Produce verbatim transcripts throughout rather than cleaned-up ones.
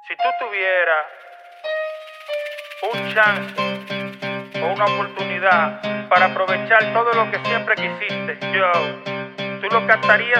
Si tú tuvieras un chance o una oportunidad para aprovechar todo lo que siempre quisiste, yo, ¿tú lo captarías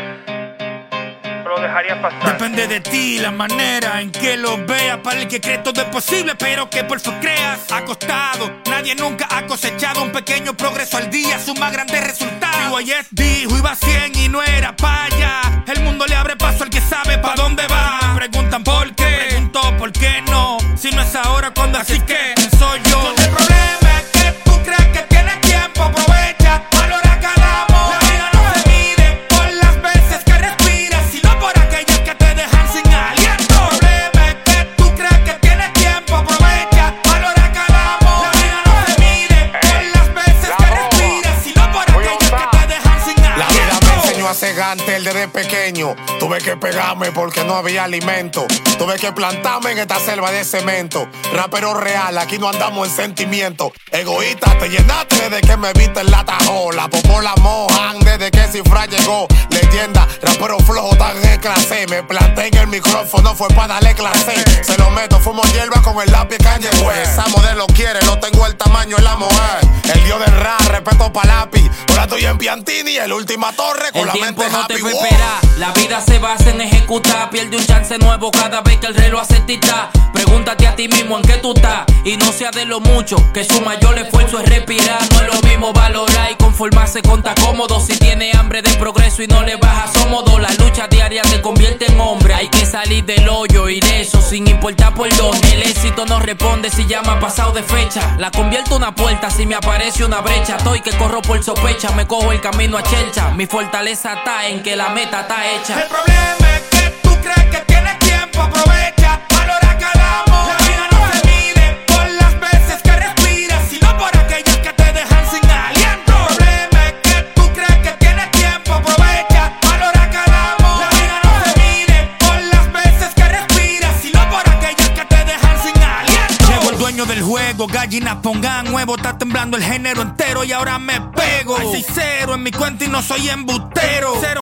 o lo dejarías pasar? Depende de ti la manera en que lo veas. Para el que cree todo es posible, pero que por fe creas. Acostado, nadie nunca ha cosechado un pequeño progreso al día, su más grande resultado. Y es dijo, iba a cien y no era pa' allá. El mundo le abre paso al que sabe pa' dónde va. Me preguntan por qué, pregunto por qué no. Si no es ahora, ¿cuándo? Así que soy yo. El problema es que tú crees que tienes tiempo. Aprovecha, valora cada amor. La vida no se mide por las veces que respiras, sino por aquellas que te dejan sin aliento. El problema es que tú crees que tienes tiempo. Aprovecha, valora cada amor. La vida no se mide por las veces que respiras, sino por aquellas que te dejan sin aliento. La vida me enseñó a ser gantel desde pequeño. Tuve que pegarme porque no había alimento. Tuve que plantarme en esta selva de cemento. Rapero real, aquí no andamos en sentimiento. Egoísta, te llenaste desde que me viste en la tajola. Popola mojan desde que Cifra llegó. Leyenda, rapero flojo, tan en clase. Me planté en el micrófono, fue para darle clase. Se lo meto, fumo hierba con el lápiz Kanye West. Esa modelo quiere, no tengo el tamaño en la mujer. El dios del rap, respeto pa' lápiz. Ahora estoy en Piantini, el última torre con el la tiempo mente no happy. te va a esperar. La vida se basa en ejecutar. Pierde un chance nuevo cada vez que el reloj hace tita. Pregúntate a ti mismo en qué tú estás. Y no sea de lo mucho, que su mayor esfuerzo es respirar. No es lo mismo valorar y conformarse con tan cómodo. Si tiene hambre de progreso y no le baja sómodo, la lucha diaria te convierte en hombre. Hay que salir del hoyo, ir eso sin importar por dónde. El éxito no responde si llama pasado de fecha. La convierto en una puerta si me aparece una brecha. Estoy que corro por sospecha, me cojo el camino a chelcha. Mi fortaleza está en que la meta está hecha. El problema es que tú crees que tienes tiempo. Aprovecha, valora cada amor. La vida no se mide por las veces que respiras, sino por aquellas que te dejan sin aliento. El problema es que tú crees que tienes tiempo. Aprovecha, valora cada amor. La vida no se mide por las veces que respiras, sino por aquellas que te dejan sin aliento. Llegó el dueño del juego, gallinas pongan huevo. Está temblando el género entero y ahora me pego. Hay seis cero en mi cuenta y no soy embustero. Cero